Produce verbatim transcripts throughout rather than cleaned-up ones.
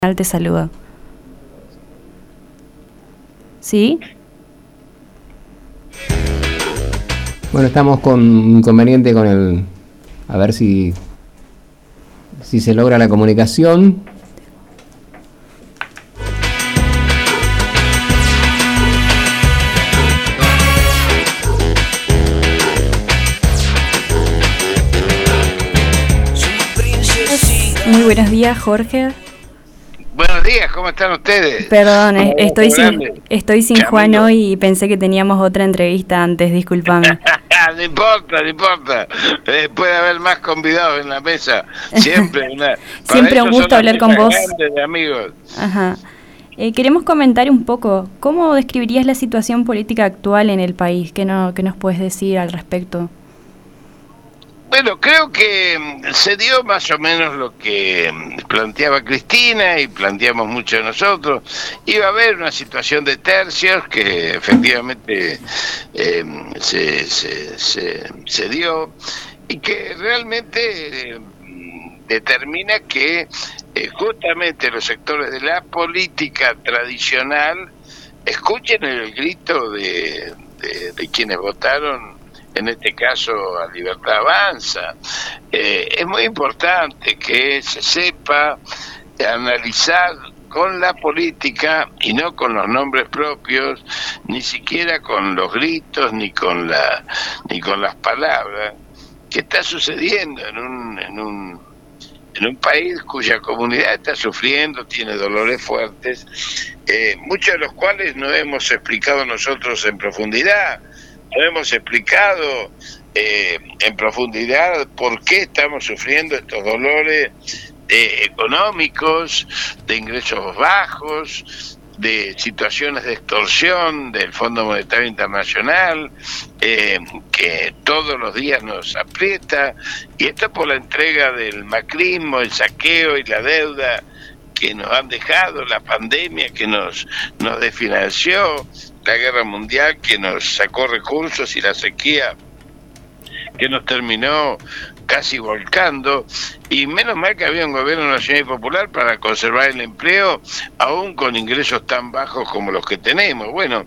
Te saludo. ¿Sí? Bueno, estamos con un inconveniente con el... A ver si, si se logra la comunicación. Muy buenos días, Jorge. Buenos días, ¿cómo están ustedes? Perdón, eh, estoy sin, estoy sin Juan hoy y pensé que teníamos otra entrevista antes, discúlpame. No importa, no importa. Eh, puede haber más convidados en la mesa. Siempre una, Siempre un gusto hablar con vos. De amigos. Ajá. Eh, queremos comentar un poco, ¿cómo describirías la situación política actual en el país? ¿Qué, no, qué nos puedes decir al respecto? Bueno, creo que se dio más o menos lo que planteaba Cristina y planteamos muchos de nosotros. Iba a haber una situación de tercios que efectivamente eh, se, se, se, se dio y que realmente eh, determina que eh, justamente los sectores de la política tradicional escuchen el grito de, de, de quienes votaron, en este caso a Libertad Avanza. Eh, es muy importante que se sepa analizar con la política y no con los nombres propios, ni siquiera con los gritos, ni con la ni con las palabras, qué está sucediendo en un en un en un país cuya comunidad está sufriendo, tiene dolores fuertes, eh, muchos de los cuales no hemos explicado nosotros en profundidad. No hemos explicado eh, en profundidad por qué estamos sufriendo estos dolores eh, económicos, de ingresos bajos, de situaciones de extorsión del Fondo Monetario Internacional, eh, que todos los días nos aprieta, y esto por la entrega del macrismo, el saqueo y la deuda que nos han dejado, la pandemia que nos, nos desfinanció, la guerra mundial que nos sacó recursos y la sequía que nos terminó casi volcando, y menos mal que había un gobierno nacional y popular para conservar el empleo, aún con ingresos tan bajos como los que tenemos. Bueno,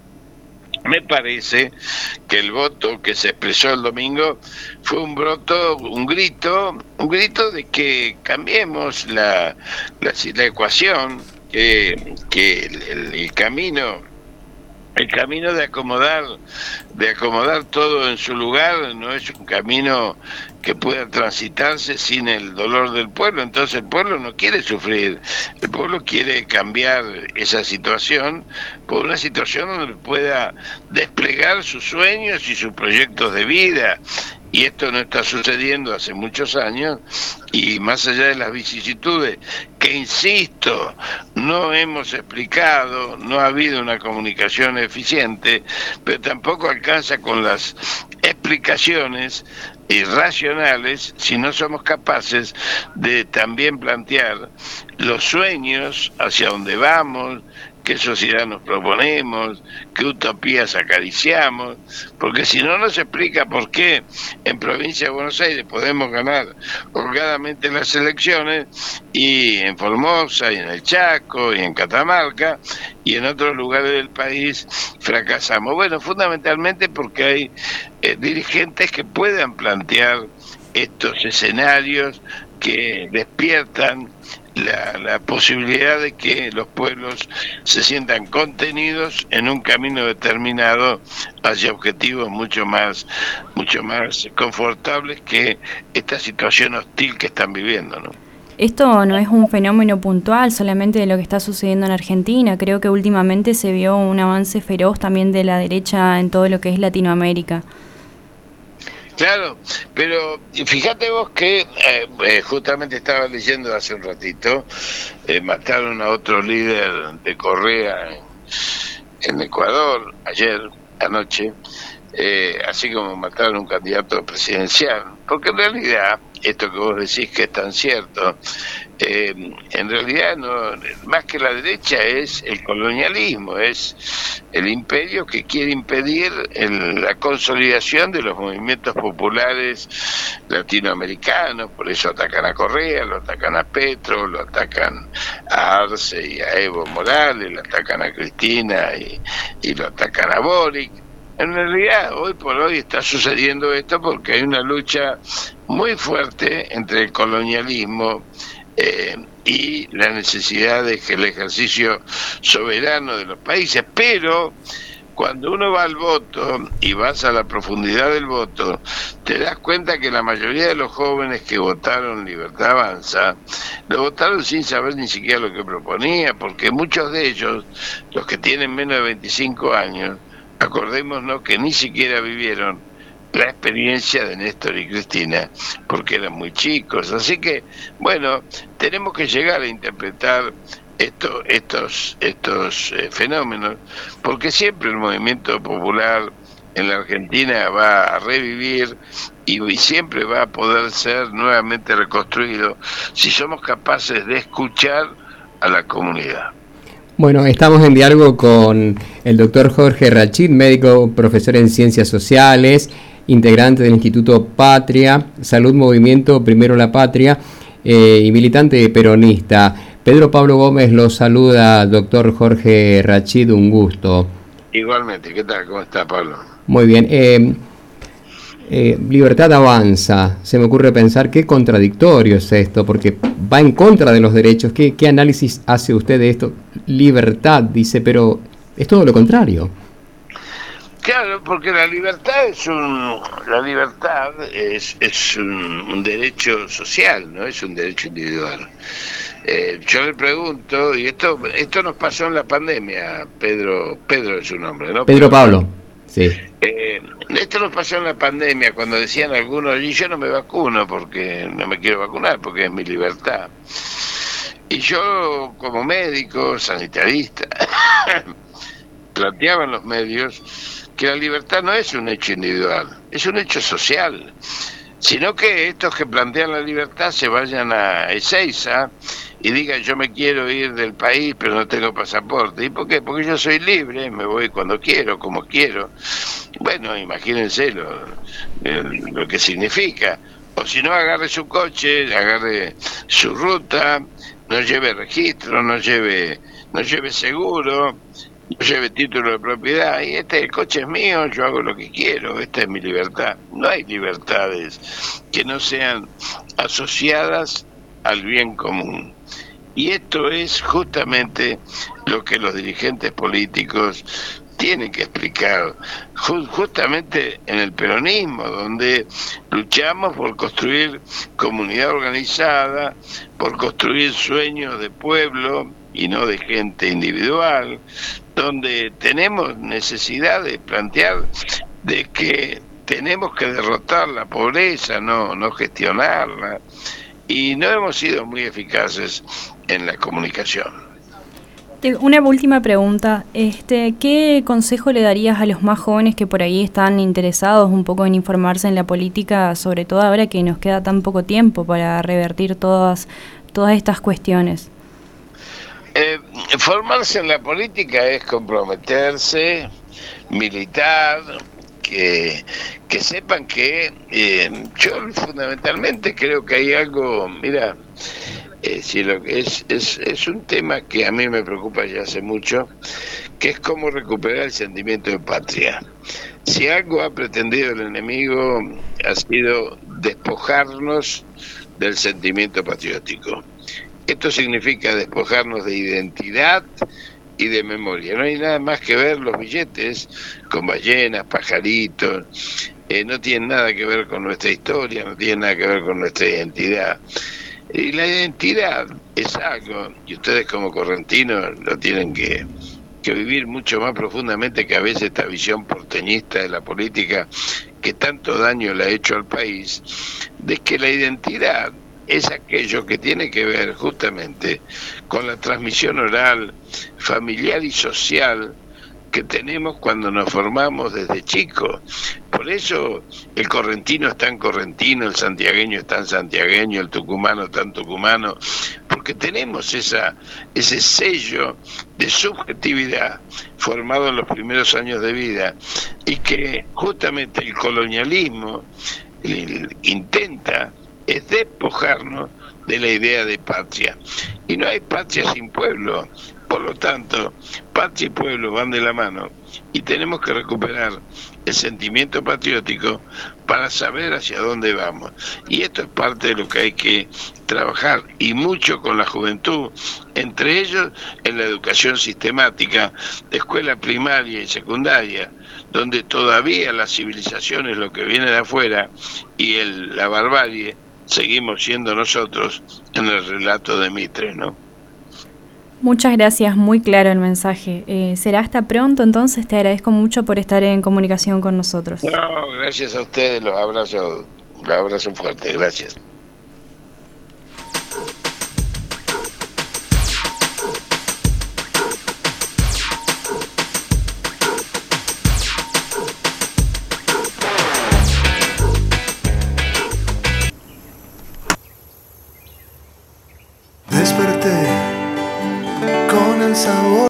me parece que el voto que se expresó el domingo fue un voto, un grito, un grito de que cambiemos la, la, la ecuación, que, que el, el, el camino El camino de acomodar, de acomodar todo en su lugar no es un camino que pueda transitarse sin el dolor del pueblo. Entonces el pueblo no quiere sufrir, el pueblo quiere cambiar esa situación por una situación donde pueda desplegar sus sueños y sus proyectos de vida. Y esto no está sucediendo hace muchos años, y más allá de las vicisitudes, que insisto, no hemos explicado, no ha habido una comunicación eficiente, pero tampoco alcanza con las explicaciones irracionales si no somos capaces de también plantear los sueños hacia dónde vamos, qué sociedad nos proponemos, qué utopías acariciamos, porque si no nos explica por qué en provincia de Buenos Aires podemos ganar holgadamente las elecciones y en Formosa y en el Chaco y en Catamarca y en otros lugares del país fracasamos. Bueno, fundamentalmente porque hay eh, dirigentes que puedan plantear estos escenarios que despiertan La, la posibilidad de que los pueblos se sientan contenidos en un camino determinado hacia objetivos mucho más mucho más confortables que esta situación hostil que están viviendo, ¿no? Esto no es un fenómeno puntual solamente de lo que está sucediendo en Argentina. Creo que últimamente se vio un avance feroz también de la derecha en todo lo que es Latinoamérica. Claro, pero fíjate vos que eh, eh, justamente estaba leyendo hace un ratito, eh, mataron a otro líder de Correa en, en Ecuador ayer, anoche, eh, así como mataron a un candidato presidencial, porque en realidad esto que vos decís que es tan cierto. Eh, en realidad, no, más que la derecha, es el colonialismo, es el imperio que quiere impedir el, la consolidación de los movimientos populares latinoamericanos. Por eso atacan a Correa, lo atacan a Petro, lo atacan a Arce y a Evo Morales, lo atacan a Cristina y, y lo atacan a Boric. En realidad, hoy por hoy está sucediendo esto porque hay una lucha muy fuerte entre el colonialismo eh, y la necesidad de que el ejercicio soberano de los países. Pero cuando uno va al voto y vas a la profundidad del voto, te das cuenta que la mayoría de los jóvenes que votaron Libertad Avanza, lo votaron sin saber ni siquiera lo que proponía, porque muchos de ellos, los que tienen menos de veinticinco años, acordémonos que ni siquiera vivieron la experiencia de Néstor y Cristina, porque eran muy chicos. Así que, bueno, tenemos que llegar a interpretar esto, estos, estos eh, fenómenos, porque siempre el movimiento popular en la Argentina va a revivir y, y siempre va a poder ser nuevamente reconstruido si somos capaces de escuchar a la comunidad. Bueno, estamos en diálogo con el doctor Jorge Rachid, médico, profesor en Ciencias Sociales, integrante del Instituto Patria, Salud Movimiento Primero la Patria eh, y militante peronista. Pedro Pablo Gómez lo saluda, doctor Jorge Rachid, un gusto. Igualmente, ¿qué tal? ¿Cómo está, Pablo? Muy bien. Eh, eh, Libertad Avanza, se me ocurre pensar qué contradictorio es esto, porque va en contra de los derechos. ¿Qué, qué análisis hace usted de esto? Libertad, dice, pero es todo lo contrario. Claro, porque la libertad es un la libertad es, es un, un derecho social, no es un derecho individual. Eh, yo le pregunto, y esto esto nos pasó en la pandemia, Pedro Pedro es su nombre, ¿no? Pedro, Pedro Pablo, sí. Eh, esto nos pasó en la pandemia cuando decían algunos, y yo no me vacuno porque no me quiero vacunar, porque es mi libertad. Y yo, como médico, sanitarista, planteaba en los medios que la libertad no es un hecho individual, es un hecho social, sino que estos que plantean la libertad se vayan a Ezeiza y digan yo me quiero ir del país pero no tengo pasaporte. ¿Y por qué? Porque yo soy libre, me voy cuando quiero, como quiero. Bueno, imagínense lo, lo que significa. O si no, agarre su coche, agarre su ruta, no lleve registro, no lleve, no lleve seguro, no lleve título de propiedad, y este el coche es mío, yo hago lo que quiero, esta es mi libertad. No hay libertades que no sean asociadas al bien común. Y esto es justamente lo que los dirigentes políticos tienen que explicar, justamente en el peronismo, donde luchamos por construir comunidad organizada, por construir sueños de pueblo y no de gente individual, donde tenemos necesidad de plantear de que tenemos que derrotar la pobreza, no, no gestionarla, y no hemos sido muy eficaces en la comunicación. Una última pregunta, este, ¿qué consejo le darías a los más jóvenes que por ahí están interesados un poco en informarse en la política, sobre todo ahora que nos queda tan poco tiempo para revertir todas, todas estas cuestiones? Eh, formarse en la política es comprometerse, militar, que, que sepan que eh, yo fundamentalmente creo que hay algo, mira, eh, si lo que es, es, es un tema que a mí me preocupa ya hace mucho, que es cómo recuperar el sentimiento de patria. Si algo ha pretendido el enemigo ha sido despojarnos del sentimiento patriótico. Esto significa despojarnos de identidad y de memoria. No hay nada más que ver los billetes con ballenas, pajaritos, eh, no tienen nada que ver con nuestra historia, no tienen nada que ver con nuestra identidad. Y la identidad es algo, y ustedes como correntinos lo tienen que, que vivir mucho más profundamente que a veces esta visión porteñista de la política que tanto daño le ha hecho al país, de que la identidad es aquello que tiene que ver justamente con la transmisión oral, familiar y social que tenemos cuando nos formamos desde chicos. Por Por eso el correntino es tan correntino, el santiagueño es tan santiagueño, el tucumano tan tucumano, porque tenemos esa, ese sello de subjetividad formado en los primeros años de vida, y que justamente el colonialismo el, intenta es despojarnos de la idea de patria. Y no hay patria sin pueblo. Por lo tanto, patria y pueblo van de la mano y tenemos que recuperar el sentimiento patriótico para saber hacia dónde vamos. Y esto es parte de lo que hay que trabajar, y mucho con la juventud, entre ellos en la educación sistemática de escuela primaria y secundaria, donde todavía la civilización es lo que viene de afuera y el, la barbarie seguimos siendo nosotros en el relato de Mitre, ¿no? Muchas gracias, muy claro el mensaje. Eh, será hasta pronto, entonces te agradezco mucho por estar en comunicación con nosotros. No, gracias a ustedes, los abrazo, los abrazo fuerte, gracias. Desperté con el sabor